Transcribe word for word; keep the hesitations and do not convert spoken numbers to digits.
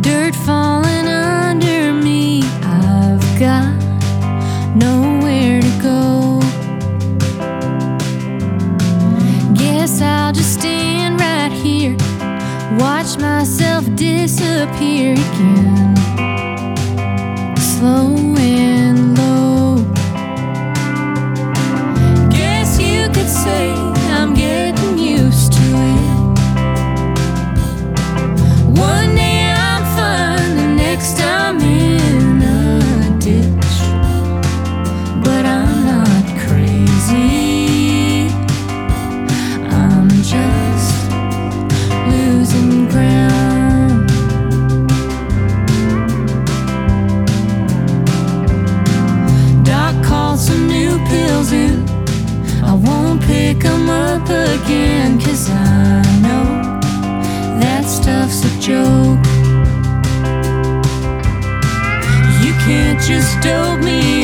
Dirt falling under me, I've got nowhere to go. Guess I'll just stand right here, watch myself disappear again, slow and low. Guess you could say I'm getting used to it. One day I'm fine, the next I'm in a ditch. But I'm not crazy, I'm just losing ground. Doc called some new pills in, I won't pick 'em up again, 'cause I know that stuff's a joke. You can't just dope me